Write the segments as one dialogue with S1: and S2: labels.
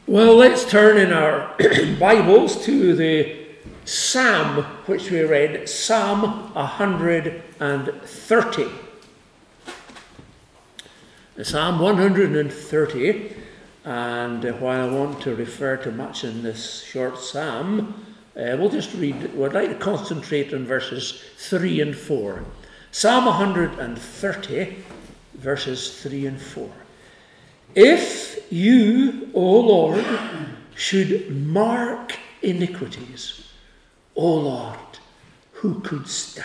S1: Well, let's turn in our Bibles to the Psalm which we read, Psalm 130. Psalm 130, and while I want to refer to much in this short psalm, we'll just read, we'd like to concentrate on verses 3 and 4. Psalm 130, verses 3 and 4. If you, O Lord, should mark iniquities, O Lord, who could stand?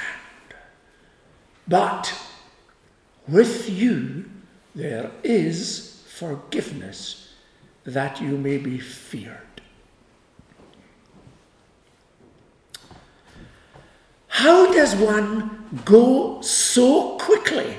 S1: But with you there is forgiveness, that you may be feared. How does one go so quickly,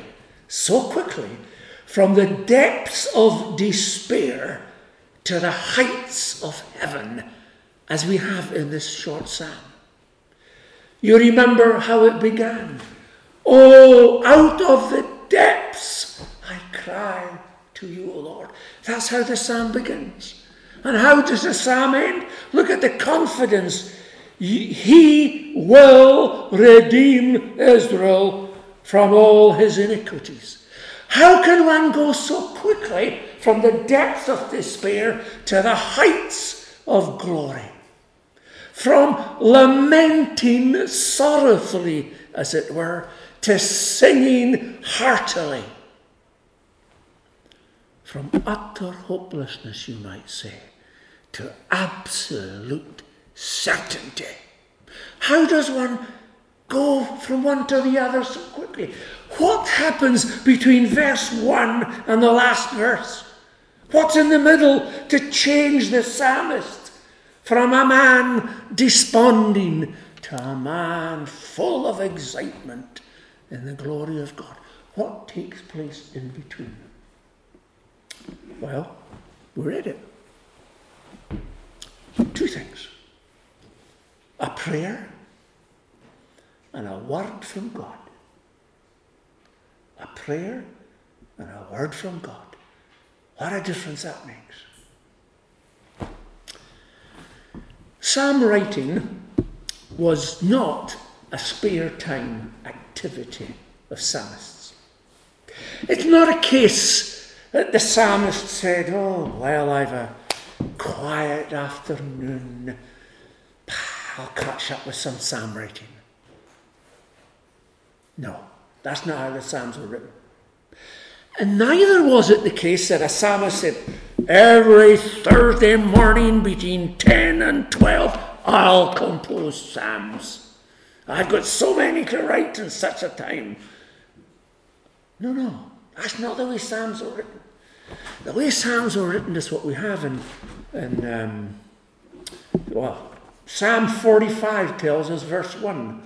S1: from the depths of despair to the heights of heaven, as we have in this short psalm? You remember how it began. Oh, out of the depths I cry to you, O Lord. That's how the psalm begins. And how does the psalm end? Look at the confidence. He will redeem Israel from all his iniquities. How can one go so quickly from the depths of despair to the heights of glory? From lamenting sorrowfully, as it were, to singing heartily. From utter hopelessness, you might say, to absolute certainty. How does one go from one to the other so quickly? What happens between verse 1 and the last verse? What's in the middle to change the psalmist from a man desponding to a man full of excitement in the glory of God? What takes place in between? Well, we read it. Two things. A prayer and a word from God. A prayer and a word from God. What a difference that makes. Psalm writing was not a spare time activity of psalmists. It's not a case that the psalmist said, oh, well, I've a quiet afternoon. I'll catch up with some psalm writing. No, that's not how the psalms were written. And neither was it the case that a psalmist said, every Thursday morning between 10 and 12, I'll compose psalms. I've got so many to write in such a time. No, that's not the way psalms are written. The way psalms are written is what we have in Psalm 45 tells us, verse 1.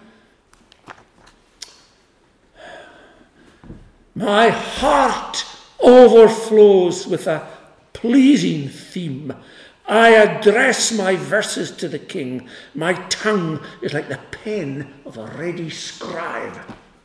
S1: My heart overflows with a pleasing theme. I address my verses to the king. My tongue is like the pen of a ready scribe.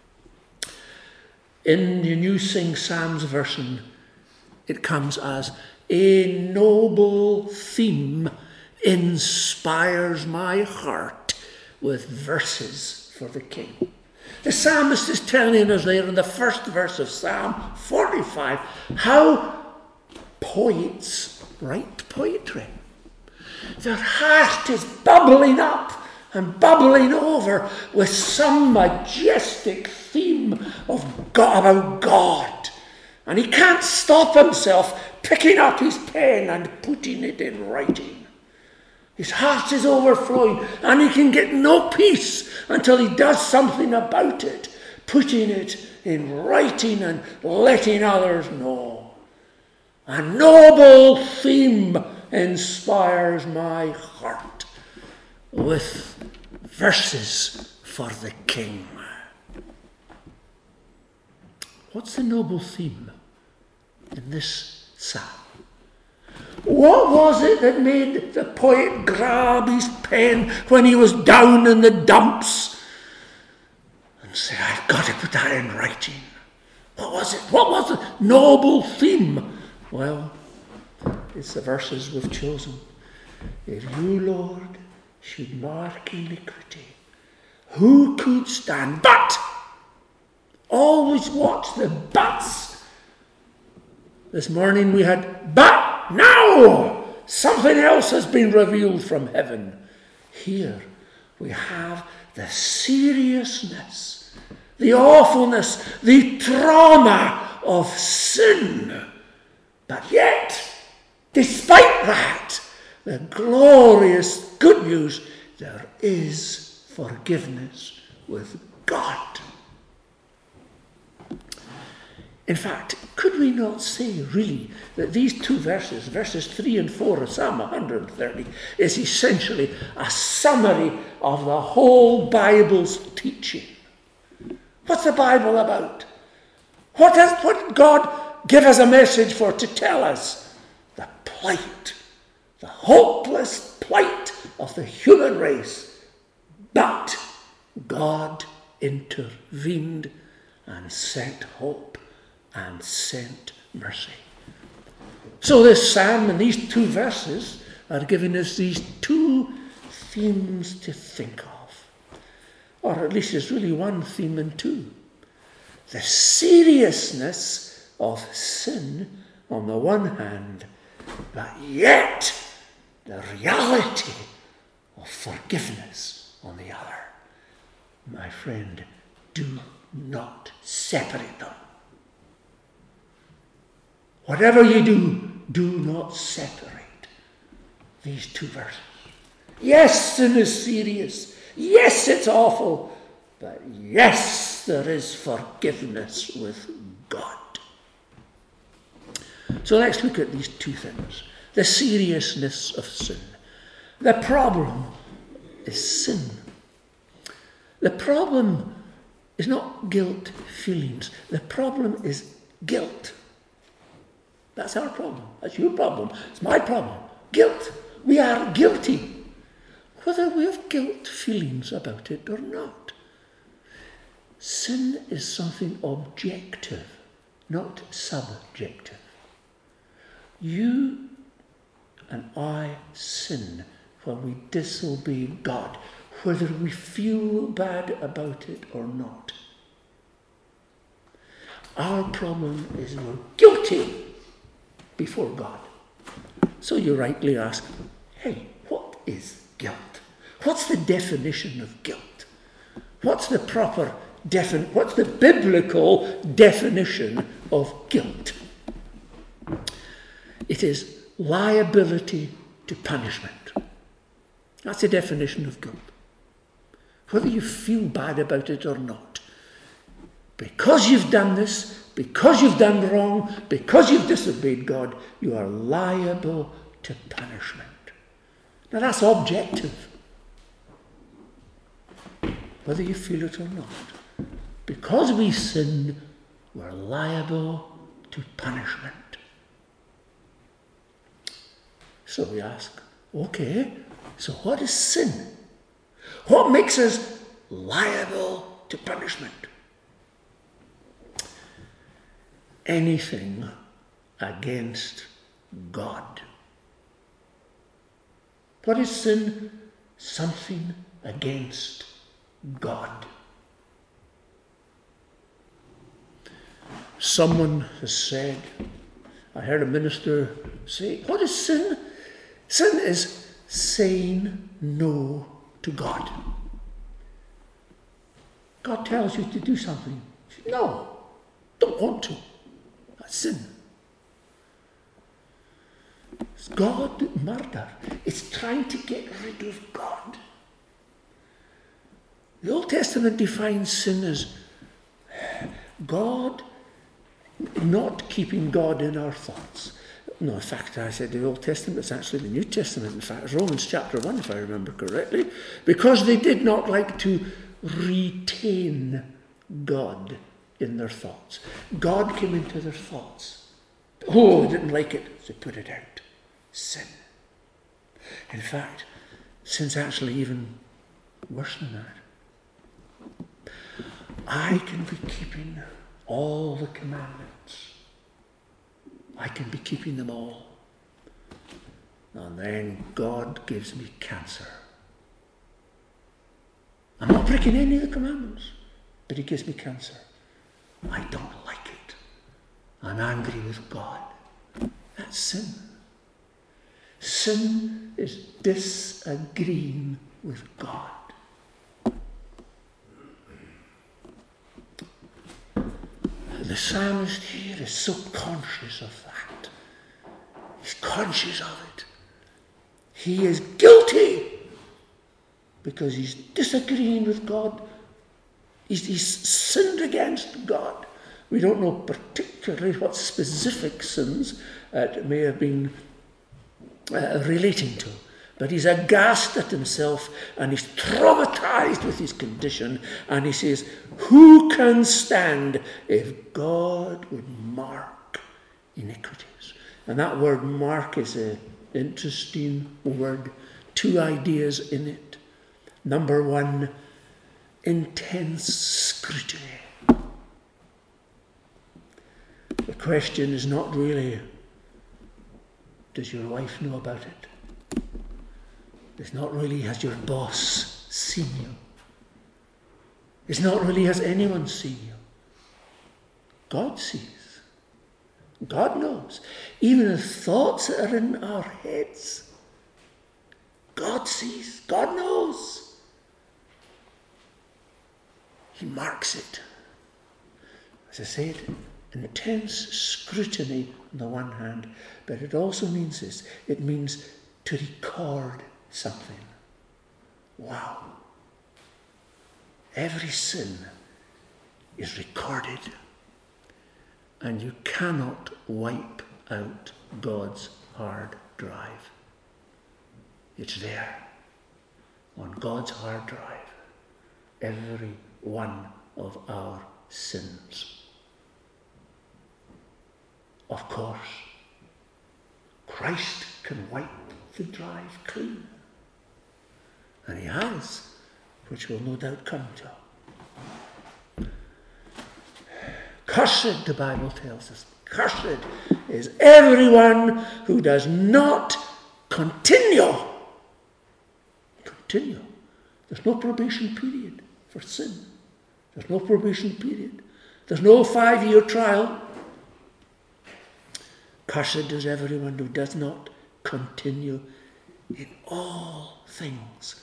S1: In the New Sing Psalms version, it comes as a noble theme inspires my heart with verses for the king. The psalmist is telling us there in the first verse of Psalm 45 how poets write poetry. Their heart is bubbling up and bubbling over with some majestic theme of God, about God. And he can't stop himself picking up his pen and putting it in writing. His heart is overflowing, and he can get no peace until he does something about it, putting it in writing and letting others know. A noble theme inspires my heart with verses for the king. What's the noble theme in this psalm? What was it that made the poet grab his pen when he was down in the dumps and say, I've got to put that in writing? What was it? What was the noble theme? Well, it's the verses we've chosen. If you, Lord, should mark iniquity, who could stand? But! Always watch the buts. This morning we had, but now something else has been revealed from heaven. Here we have the seriousness, the awfulness, the trauma of sin. But yet, despite that, the glorious good news, there is forgiveness with God. In fact, could we not say really that these two verses, verses 3 and 4 of Psalm 130, is essentially a summary of the whole Bible's teaching? What's the Bible about? What did God give us a message for to tell us? The plight, the hopeless plight of the human race. But God intervened and sent hope and sent mercy. So this psalm and these two verses are giving us these two themes to think of. Or at least there's really one theme and two. The seriousness of sin on the one hand, but yet the reality of forgiveness on the other. My friend, do not separate them. Whatever you do, do not separate these two verses. Yes, sin is serious. Yes, it's awful. But yes, there is forgiveness with God. So let's look at these two things. The seriousness of sin. The problem is sin. The problem is not guilt feelings. The problem is guilt. That's our problem. That's your problem. It's my problem. Guilt. We are guilty. Whether we have guilt feelings about it or not. Sin is something objective, not subjective. You and I sin when we disobey God, whether we feel bad about it or not. Our problem is we're guilty before God. So you rightly ask, hey, what is guilt? What's the definition of guilt? What's the what's the biblical definition of guilt? It is liability to punishment. That's the definition of guilt. Whether you feel bad about it or not. Because you've done this, because you've done wrong, because you've disobeyed God, you are liable to punishment. Now that's objective. Whether you feel it or not. Because we sin, we're liable to punishment. So we ask, okay, so what is sin? What makes us liable to punishment? Anything against God. What is sin? Something against God. Someone has said, I heard a minister say, what is sin? Sin is saying no to God. God tells you to do something. You say, no, don't want to. That's sin. It's God murder. It's trying to get rid of God. The Old Testament defines sin as God, not keeping God in our thoughts. No, in fact, I said the Old Testament, it's actually the New Testament. In fact, Romans chapter 1, if I remember correctly. Because they did not like to retain God in their thoughts. God came into their thoughts. Oh, they didn't like it, so they put it out. Sin. In fact, sin's actually even worse than that. I can be keeping all the commandments. I can be keeping them all. And then God gives me cancer. I'm not breaking any of the commandments, but he gives me cancer. I don't like it. I'm angry with God. That's sin. Sin is disagreeing with God. The psalmist here is so conscious of that. He's conscious of it. He is guilty because he's disagreeing with God. He's sinned against God. We don't know particularly what specific sins it may have been relating to. But he's aghast at himself and he's traumatized with his condition. And he says, who can stand if God would mark iniquities? And that word mark is an interesting word. Two ideas in it. Number one, intense scrutiny. The question is not really, does your wife know about it? It's not really, has your boss seen you? It's not really, has anyone seen you? God sees. God knows. Even the thoughts that are in our heads, God sees. God knows. He marks it. As I said, intense scrutiny on the one hand, but it also means this. It means to record something. Wow. Every sin is recorded, and you cannot wipe out God's hard drive. It's there on God's hard drive. Every one of our sins. Of course, Christ can wipe the drive clean. And he has, which will no doubt come to. Cursed, the Bible tells us, cursed is everyone who does not continue. Continue. There's no probation period for sin. There's no probation period. There's no 5-year trial. Cursed is everyone who does not continue in all things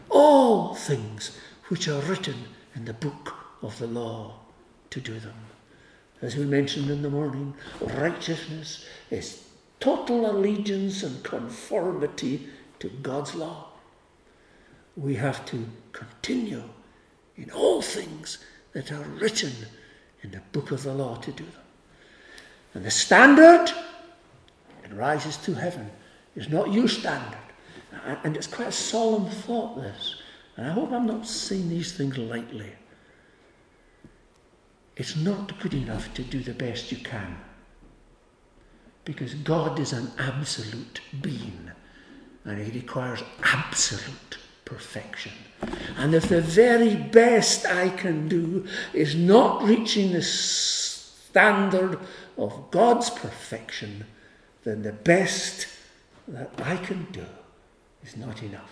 S1: which are written in the book of the law to do them. As we mentioned in the morning, righteousness is total allegiance and conformity to God's law. We have to continue in all things that are written in the book of the law to do them. And the standard, it rises to heaven, is not your standard. And it's quite a solemn thought, this. And I hope I'm not saying these things lightly. It's not good enough to do the best you can. Because God is an absolute being. And he requires absolute perfection. And if the very best I can do is not reaching the standard of God's perfection, then the best that I can do is not enough.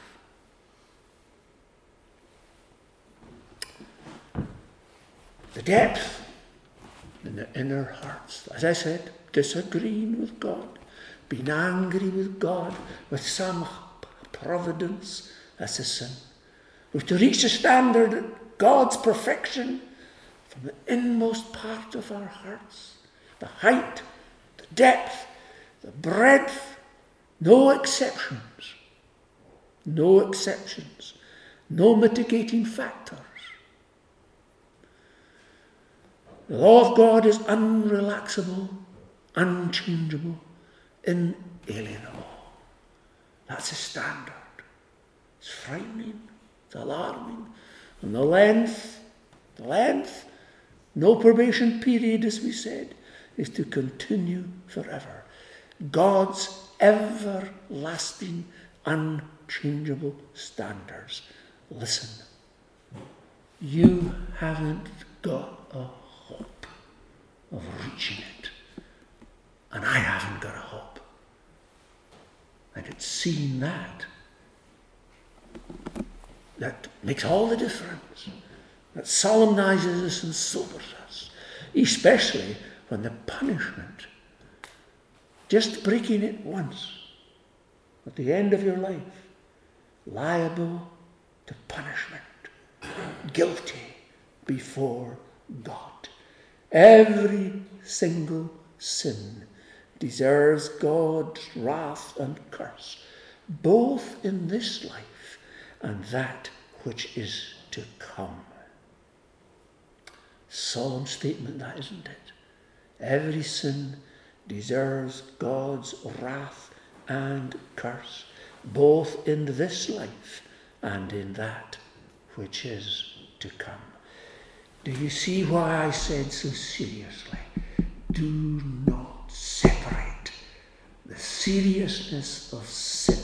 S1: The depth in the inner hearts, as I said, disagreeing with God, being angry with God, with some providence, that's a sin. We have to reach the standard of God's perfection from the inmost part of our hearts. The height, the depth, the breadth, no exceptions. No exceptions. No mitigating factors. The law of God is unrelaxable, unchangeable, inalienable. That's a standard. It's frightening, it's alarming. And the length, no probation period, as we said, is to continue forever. God's everlasting, unchangeable standards. Listen, you haven't got a hope of reaching it. And I haven't got a hope. And it's seeing that makes all the difference. That solemnizes us and sobers us. Especially when the punishment, just breaking it once, at the end of your life, liable to punishment, guilty before God. Every single sin deserves God's wrath and curse, both in this life and that which is to come. Solemn statement, that, isn't it? Every sin deserves God's wrath and curse, both in this life and in that which is to come. Do you see why I said so seriously? Do not separate the seriousness of sin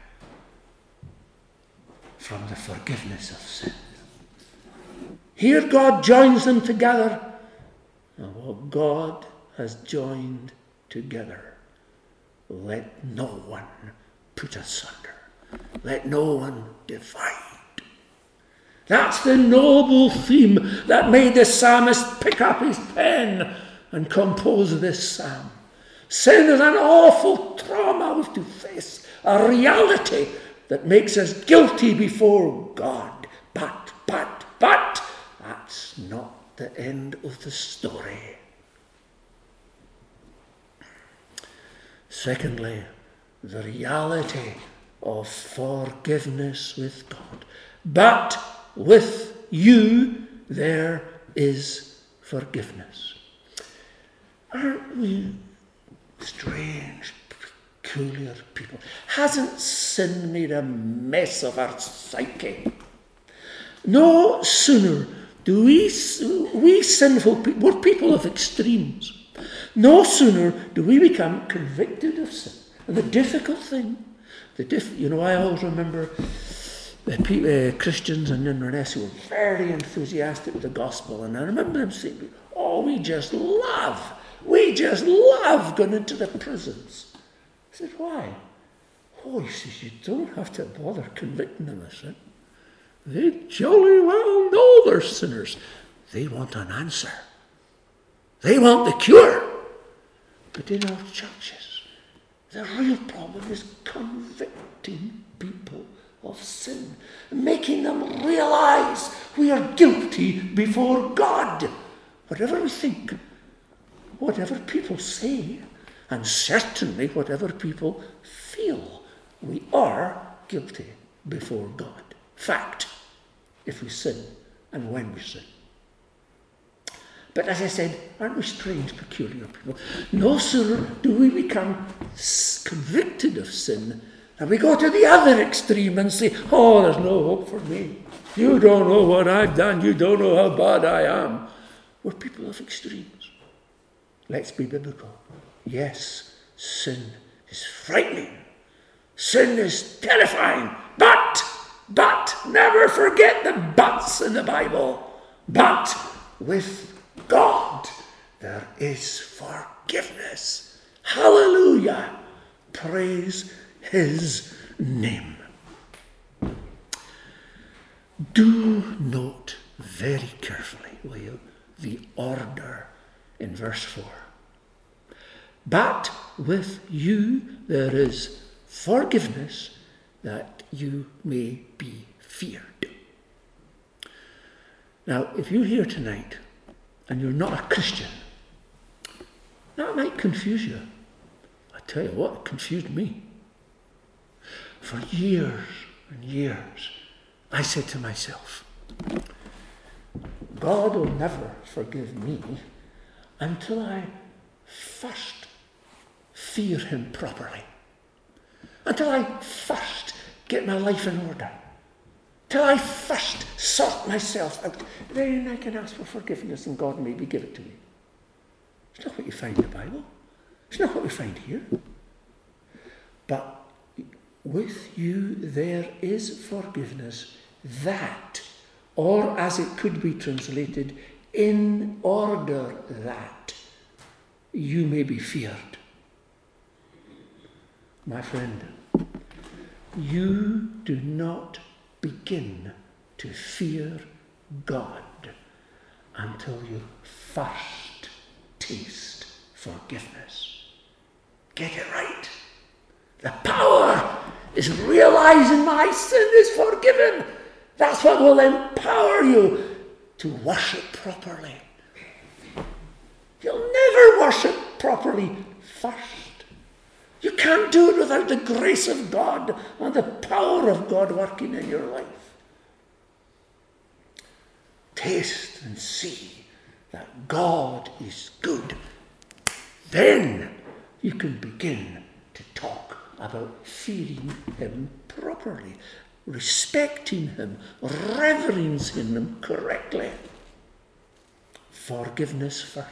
S1: from the forgiveness of sin. Here God joins them together, and what God has joined together, let no one put asunder. Let no one divide. That's the noble theme that made the psalmist pick up his pen and compose this psalm. Sin is an awful trauma we have to face, a reality that makes us guilty before God. But, that's not the end of the story. Secondly, the reality of forgiveness with God. But with you there is forgiveness. Aren't we strange, peculiar people? Hasn't sin made a mess of our psyche? No sooner do we sinful people, we're people of extremes. No sooner do we become convicted of sin. And the difficult thing, I always remember Christians in Inverness who were very enthusiastic with the gospel, and I remember them saying, we just love going into the prisons. I said, why? He says, you don't have to bother convicting them of sin. They jolly well know they're sinners. They want an answer. They want the cure. But in our churches, the real problem is convicting people of sin, making them realize we are guilty before God. Whatever we think, whatever people say, and certainly whatever people feel, we are guilty before God. Fact, if we sin and when we sin. But as I said, aren't we strange, peculiar people? No sooner do we become convicted of sin and we go to the other extreme and say, there's no hope for me. You don't know what I've done. You don't know how bad I am. We're people of extremes. Let's be biblical. Yes, sin is frightening. Sin is terrifying. But, never forget the buts in the Bible. But with God, there is forgiveness. Hallelujah. Praise His name. Do note very carefully, will you, the order in verse 4. But with you there is forgiveness, that you may be feared. Now, if you're here tonight and you're not a Christian, that might confuse you. I tell you what, it confused me. For years and years, I said to myself, God will never forgive me until I first fear Him properly. Until I first get my life in order. Till I first sort myself out. Then I can ask for forgiveness and God maybe give it to me. It's not what you find in the Bible. It's not what we find here. But with you there is forgiveness, that, or as it could be translated, in order that you may be feared. My friend, you do not begin to fear God until you first taste forgiveness. Get it right. The power is realizing my sin is forgiven. That's what will empower you to worship properly. You'll never worship properly first. You can't do it without the grace of God and the power of God working in your life. Taste and see that God is good. Then you can begin to talk about fearing him properly, respecting him, reverencing him correctly. Forgiveness first.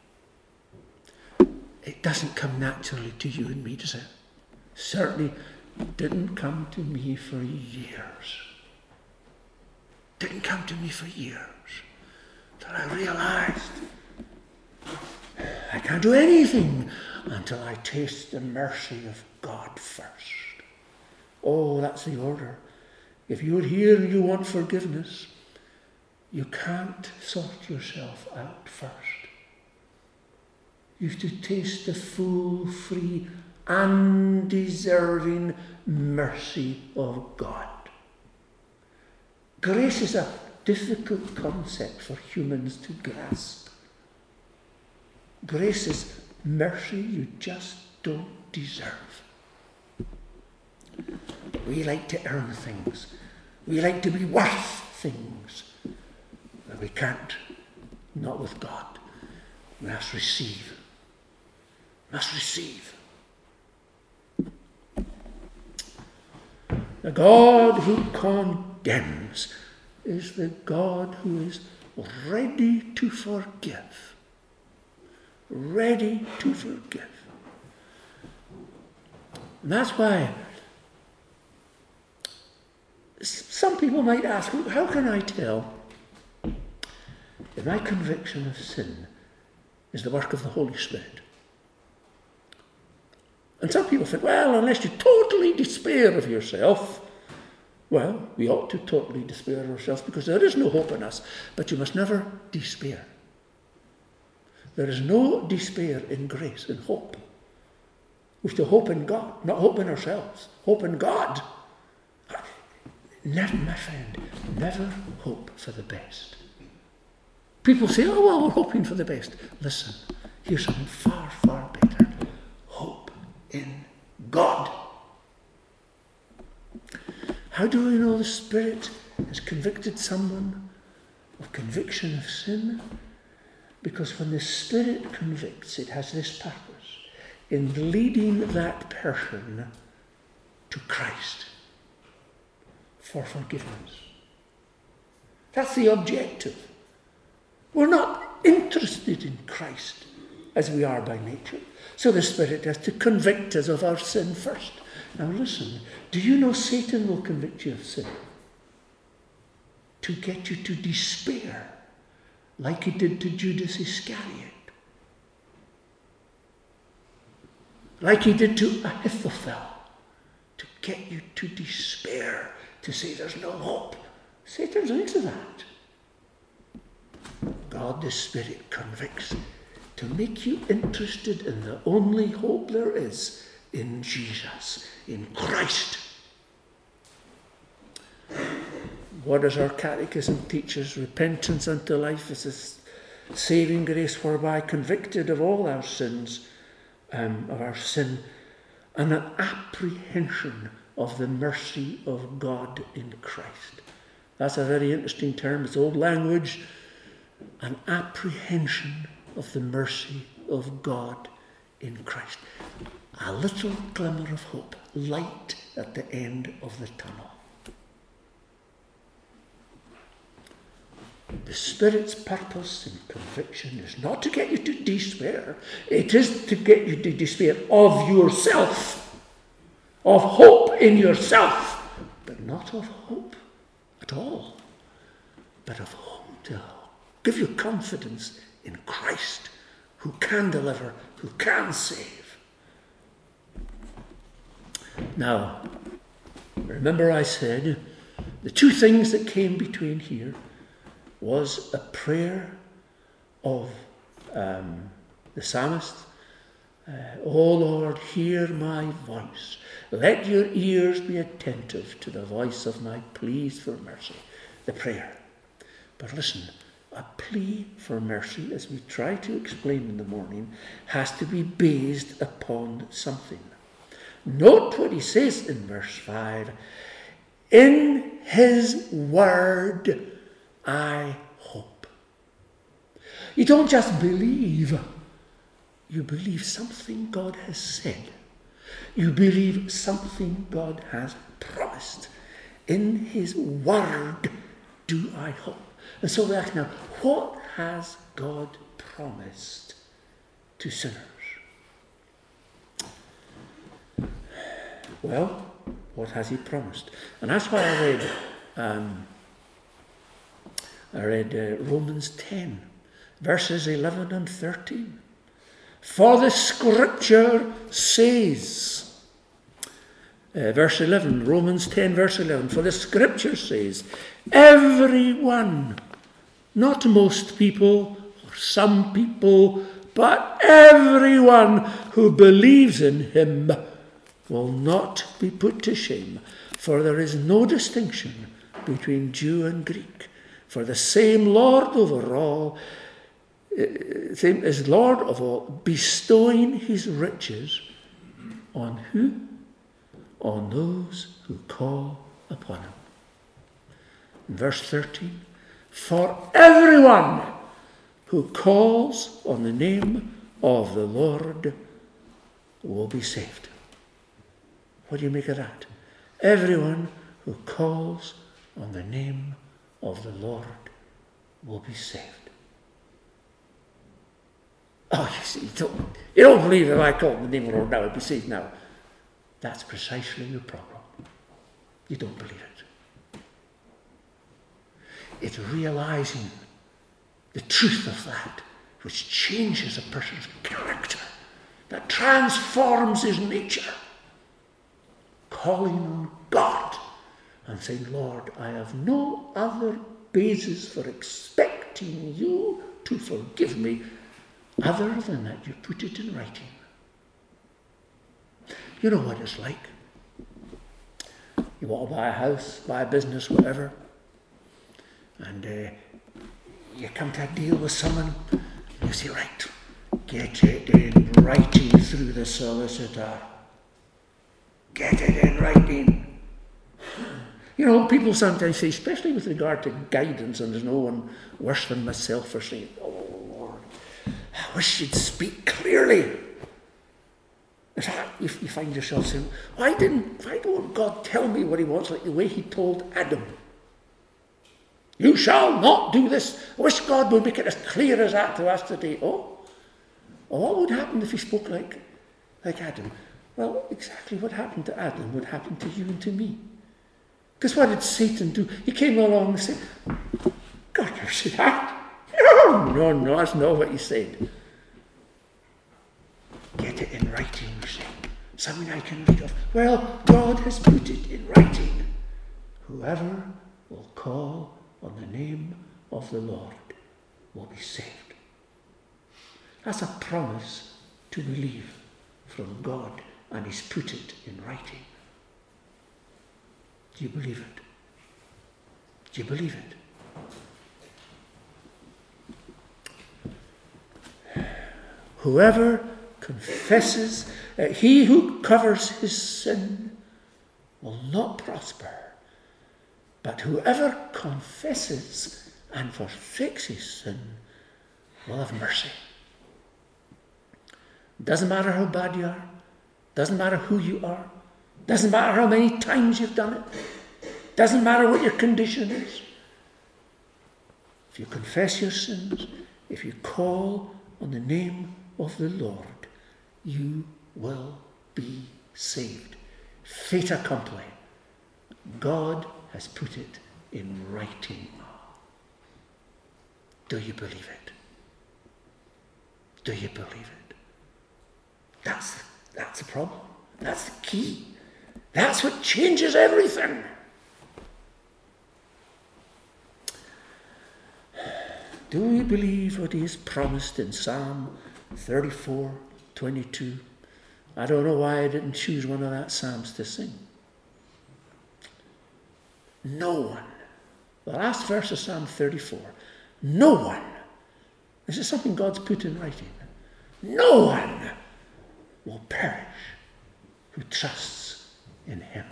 S1: It doesn't come naturally to you and me, does it? Certainly didn't come to me for years. Didn't come to me for years. Till I realized I can't do anything until I taste the mercy of God first. Oh, that's the order. If you're here and you want forgiveness, you can't sort yourself out first. You have to taste the full, free, undeserving mercy of God. Grace is a difficult concept for humans to grasp. Grace is mercy you just don't deserve. We like to earn things. We like to be worth things. But we can't. Not with God. We must receive. Must receive. The God who condemns is the God who is ready to forgive. Ready to forgive. And that's why some people might ask, how can I tell if my conviction of sin is the work of the Holy Spirit? And some people think, well, unless you totally despair of yourself, well, we ought to totally despair of ourselves because there is no hope in us. But you must never despair. There is no despair in grace and hope. We have to hope in God, not hope in ourselves. Hope in God. Never, my friend, never hope for the best. People say, oh, well, we're hoping for the best. Listen, here's something far, far better. Hope in God. How do we know the Spirit has convicted someone of conviction of sin? Because when the Spirit convicts, it has this purpose, in leading that person to Christ for forgiveness. That's the objective. We're not interested in Christ as we are by nature. So the Spirit has to convict us of our sin first. Now listen, do you know Satan will convict you of sin? To get you to despair, like he did to Judas Iscariot. Like he did to Ahithophel. To get you to despair, to say there's no hope. Satan's into that. God the Spirit convicts to make you interested in the only hope there is, in Jesus, in Christ. What does our catechism teach us? Repentance unto life is a saving grace whereby convicted of all our sins, of our sin, and an apprehension of the mercy of God in Christ. That's a very interesting term. It's old language. An apprehension of the mercy of God in Christ. A little glimmer of hope, light at the end of the tunnel. The Spirit's purpose in conviction is not to get you to despair. It is to get you to despair of yourself, of hope in yourself, but not of hope at all, but of hope to give you confidence in Christ, who can deliver, who can save. Now, Remember I said the two things that came between here was a prayer of the psalmist. O Lord, hear my voice. Let your ears be attentive to the voice of my pleas for mercy. The prayer. But listen, a plea for mercy, as we try to explain in the morning, has to be based upon something. Note what he says in verse 5. In his word I hope. You don't just believe. You believe something God has said. You believe something God has promised. In his word do I hope. And so we ask now, what has God promised to sinners? Well, what has he promised? And that's why I read Romans 10, verses 11 and 13. For the scripture says, verse 11, Romans 10, verse 11, for the scripture says, everyone, not most people or some people, but everyone who believes in him will not be put to shame, for there is no distinction between Jew and Greek, for the same Lord over all, same as Lord of all, bestowing his riches on who? On those who call upon him. In verse 13, for everyone who calls on the name of the Lord will be saved. What do you make of that? Everyone who calls on the name of the Lord will be saved. Oh, you see, you don't believe if I call on the name of the Lord now, I'll be saved now. That's precisely your problem. You don't believe it. It's realizing the truth of that which changes a person's character, that transforms his nature. Calling on God and saying, Lord, I have no other basis for expecting you to forgive me other than that you put it in writing. You know what it's like. You want to buy a house, buy a business, whatever, and you come to a deal with someone, and you say, right, get it in writing through the solicitor. Get it in writing. You know, people sometimes say, especially with regard to guidance, and there's no one worse than myself for saying, oh Lord, I wish you'd speak clearly. You find yourself saying, why don't God tell me what he wants, like the way he told Adam? You shall not do this. I wish God would make it as clear as that to us today. Oh, what would happen if he spoke like Adam? Well, exactly what happened to Adam would happen to you and to me. Because what did Satan do? He came along and said, God never said that. No, that's not what he said. Get it in writing, you say. Something I can read off. Well, God has put it in writing. Whoever will call on the name of the Lord will be saved. That's a promise to believe from God, and he's put it in writing. Do you believe it? Do you believe it? Whoever confesses, he who covers his sin will not prosper. But whoever confesses and forsakes his sin will have mercy. Doesn't matter how bad you are. Doesn't matter who you are. Doesn't matter how many times you've done it. Doesn't matter what your condition is. If you confess your sins, if you call on the name of the Lord, you will be saved. Fait accompli. God has put it in writing. Do you believe it? Do you believe it? That's the problem. That's the key. That's what changes everything. Do we believe what he has promised in Psalm 34:22? I don't know why I didn't choose one of that psalms to sing. No one. The last verse of Psalm 34. No one. This is something God's put in writing. No one will perish who trusts in him.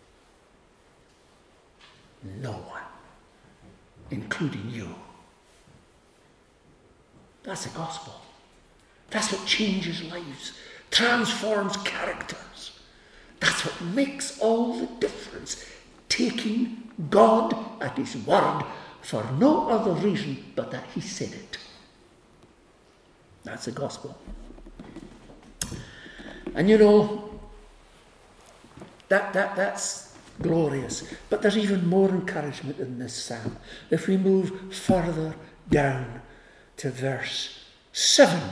S1: No one, including you. That's the gospel. That's what changes lives, transforms characters. That's what makes all the difference. Taking God at his word for no other reason but that he said it. That's the gospel. And you know, that's glorious. But there's even more encouragement in this psalm. If we move further down to verse 7.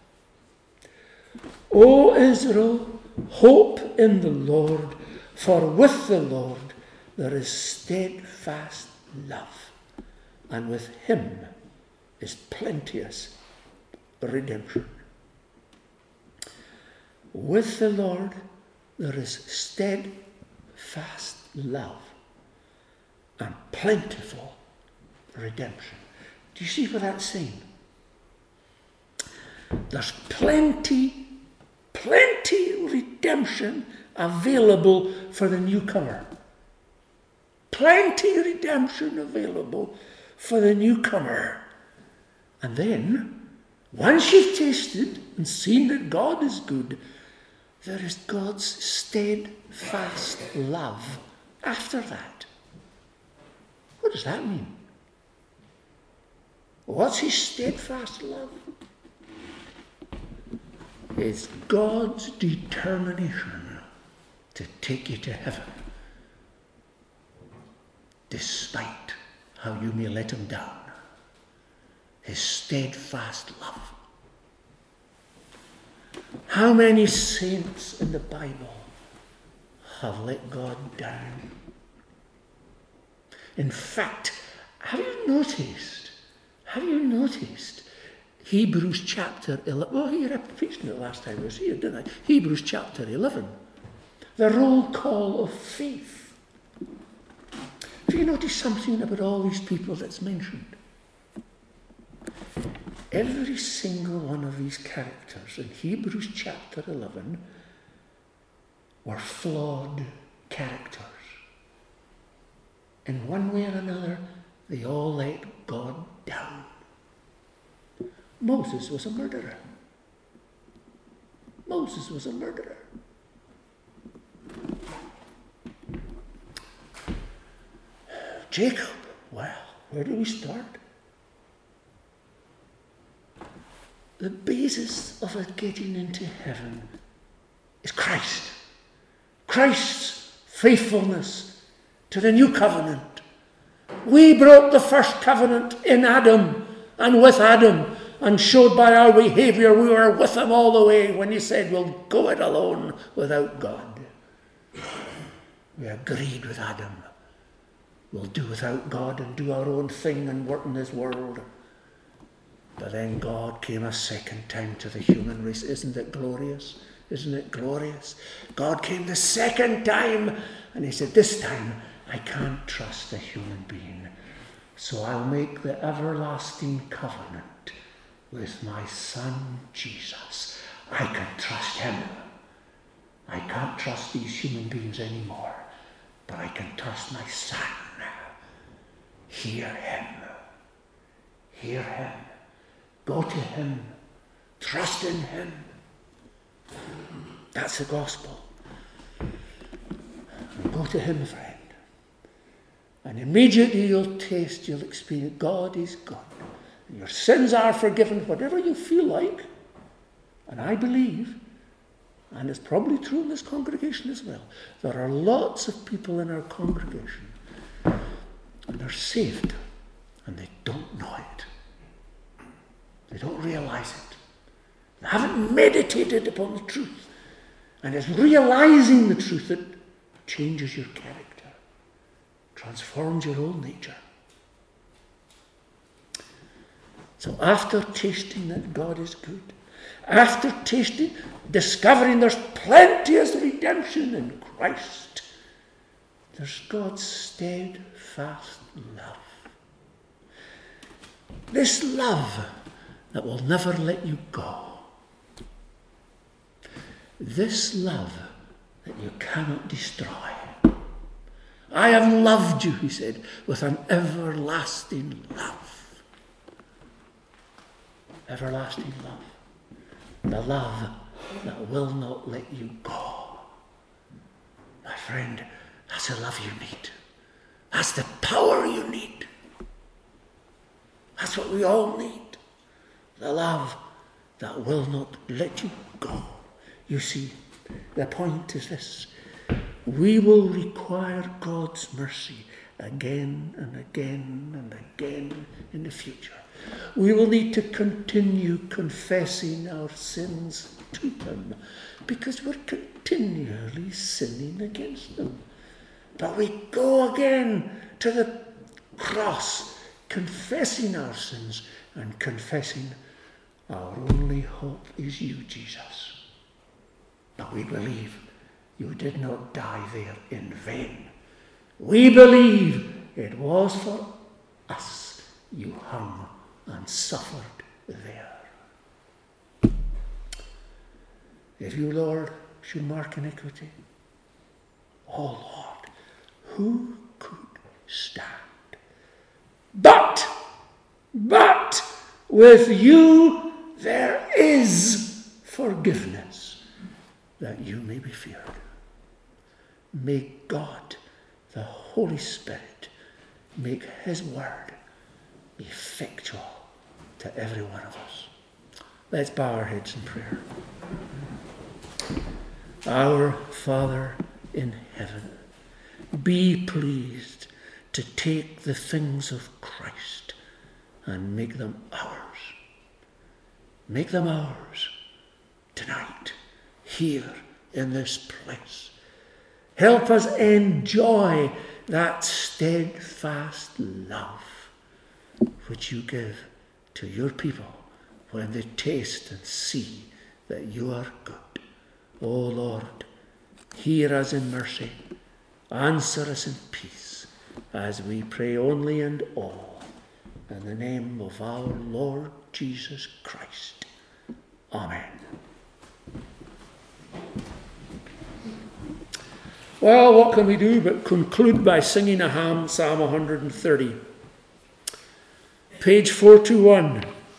S1: O Israel, hope in the Lord, for with the Lord there is steadfast love, and with him is plenteous redemption. With the Lord there is steadfast love and plentiful redemption. Do you see what that's saying? There's plenty redemption available for the newcomer. Plenty redemption available for the newcomer. And then, once you've tasted and seen that God is good, there is God's steadfast love after that. What does that mean? What's his steadfast love? It's God's determination to take you to heaven, despite how you may let him down. His steadfast love. How many saints in the Bible have let God down? In fact, have you noticed Hebrews chapter 11? Well, he preached it last time I was here, didn't I? Hebrews chapter 11. The roll call of faith. Have you noticed something about all these people that's mentioned? Every single one of these characters in Hebrews chapter 11 were flawed characters. In one way or another, they all let God down. Moses was a murderer. Moses was a murderer. Jacob, well, where do we start? The basis of us getting into heaven is Christ. Christ's faithfulness to the new covenant. We broke the first covenant in Adam and with Adam, and showed by our behaviour we were with him all the way when he said we'll go it alone without God. We agreed with Adam. We'll do without God and do our own thing and work in this world. But then God came a second time to the human race. Isn't it glorious? Isn't it glorious? God came the second time and he said, this time I can't trust a human being. So I'll make the everlasting covenant with my son Jesus. I can trust him. I can't trust these human beings anymore, but I can trust my son. Hear him. Hear him. Go to him. Trust in him. That's the gospel. Go to him, friend. And immediately you'll taste, you'll experience God is good. And your sins are forgiven, whatever you feel like. And I believe, and it's probably true in this congregation as well, there are lots of people in our congregation and they're saved and they don't know it. They don't realize it. They haven't meditated upon the truth. And it's realizing the truth that changes your character, transforms your whole nature. So after tasting that God is good, after tasting, discovering there's plenteous redemption in Christ, there's God's steadfast love. This love that will never let you go. This love that you cannot destroy. I have loved you, he said, with an everlasting love. Everlasting love. The love that will not let you go. My friend, that's the love you need. That's the power you need. That's what we all need. The love that will not let you go. You see, the point is this. We will require God's mercy again and again and again in the future. We will need to continue confessing our sins to him because we're continually sinning against him. But we go again to the cross, confessing our sins and confessing our only hope is you, Jesus. But we believe you did not die there in vain. We believe it was for us you hung and suffered there. If you, Lord, should mark iniquity, oh Lord, who could stand? But with you there is forgiveness, that you may be feared. May God, the Holy Spirit, make his word effectual to every one of us. Let's bow our heads in prayer. Our Father in heaven, be pleased to take the things of Christ and make them ours. Make them ours tonight, here in this place. Help us enjoy that steadfast love which you give to your people when they taste and see that you are good. O Lord, hear us in mercy, answer us in peace, as we pray only and all in the name of our Lord Jesus Christ. Amen. Well, what can we do but conclude by singing a hymn, Psalm 130. Page 421.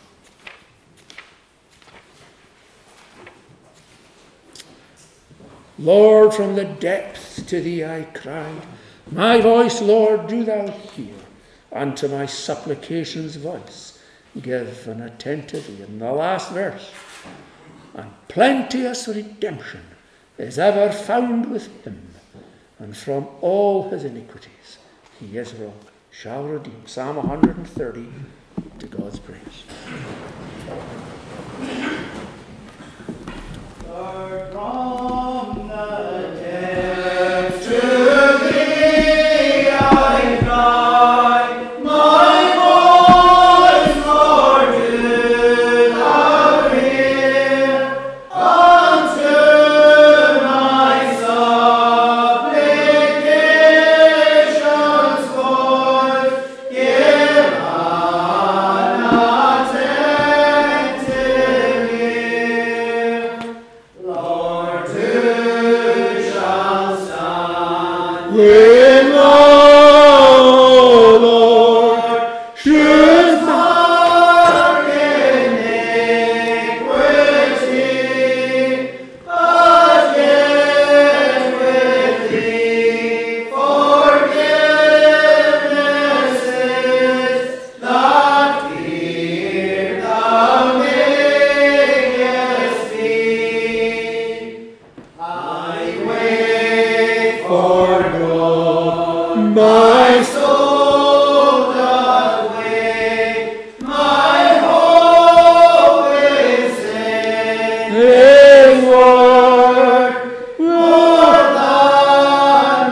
S1: Lord, from the depths to thee I cried. My voice, Lord, do thou hear. Unto my supplications voice give an attentive ear. In the last verse. And plenteous redemption is ever found with him, and from all his iniquities he is wrong. Shall redeem. Psalm 130, to God's praise.
S2: Lord, from the depths to thee I cry, my voice, Lord, do thou hear. Unto my supplications voice give an attentive ear. Lord, who shall stand when O Lord should mark iniquity, but yet with thee forgiveness is that fear thou makest me. I wait for God, my soul doth wait, my hope is in His word, more than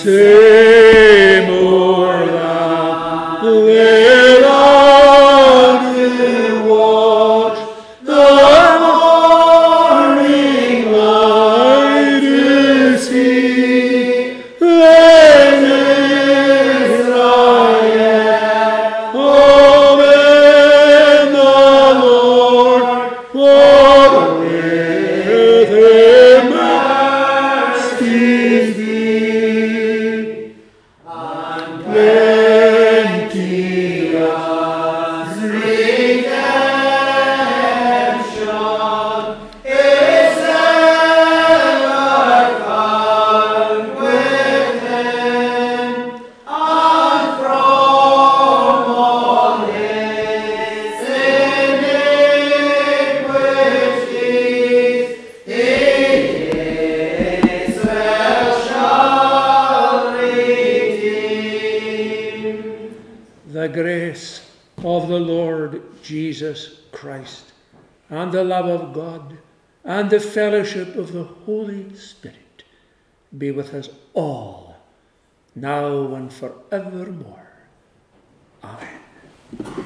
S2: say more than let on you watch the morning light to see. Let Israel hope in the Lord, for with him mercy be, and plenty of redemption is ever found with him, and from all his iniquities Israel shall redeem. The grace of the Lord Jesus Christ, and the love of God, and the fellowship of the Holy Spirit be with us all, now and forevermore. Amen.